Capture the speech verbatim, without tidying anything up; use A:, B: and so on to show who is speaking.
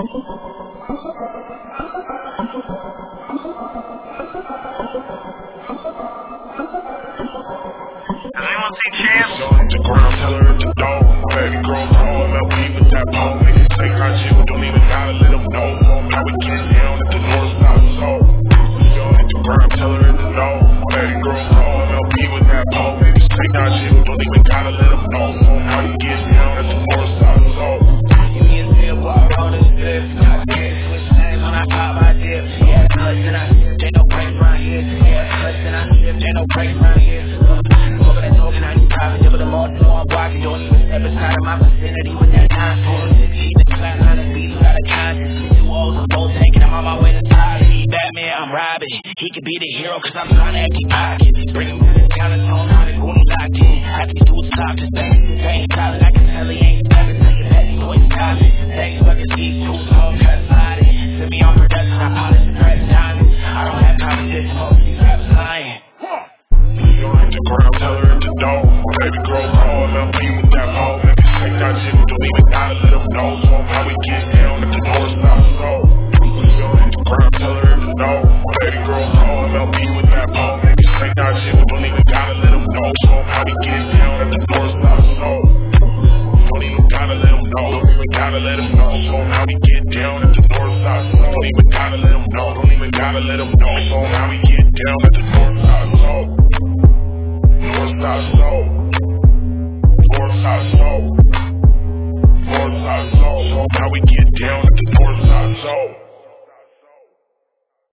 A: The ground, tell her at the door. Baby girl, call up, we with that pole. Make it take our shit, we don't even gotta let them know. How we get down at the north side, so hit the ground, tell her at the door. Baby girl, call up, we with that pole. Make it take our shit, we don't even gotta let them know. How we get down at the north side, so
B: you can still walk on this flip. I get switch lanes when I pop my dip. Yeah, clutch and I shift, ain't no brakes round here. Yeah, clutch and I shift, ain't no brakes round here. Smoking and talking, I need private, but the more than one block, you don't even step inside of my vicinity with that nine four six. Even flat on the beat, without a conscience. Two O's, I'm both tanking, I'm on my way to tie. He Batman, I'm robbing. He could be the hero, cause I'm trying to empty pockets. Bring him to the counter, tone on the goon locked in. I can do a stop, just back to the same solid. I can tell he ain't stepping, take it back, so it's solid. Thanks, fucking these two songs, cut sliding. Send me on production, I polish the press diamond. I don't have competition, most of these rappers lying.
A: The ground, tell her at the door. Baby girl, call up, we with that pole. Make it take our shit, we don't even gotta let them know. So how we get down at the north side, so hit the ground, tell her at the door. Baby girl, call up, we with that pole. Make it take our shit, we don't even gotta let them know. So how we get down at the north side, so don't even gotta let them know. Don't even gotta let them know. So how we get down at the north side, so don't even gotta let them know. Don't even gotta let them know. So how we get down at the north side, so north side, so north side, so north side, so how we get down at the north side, so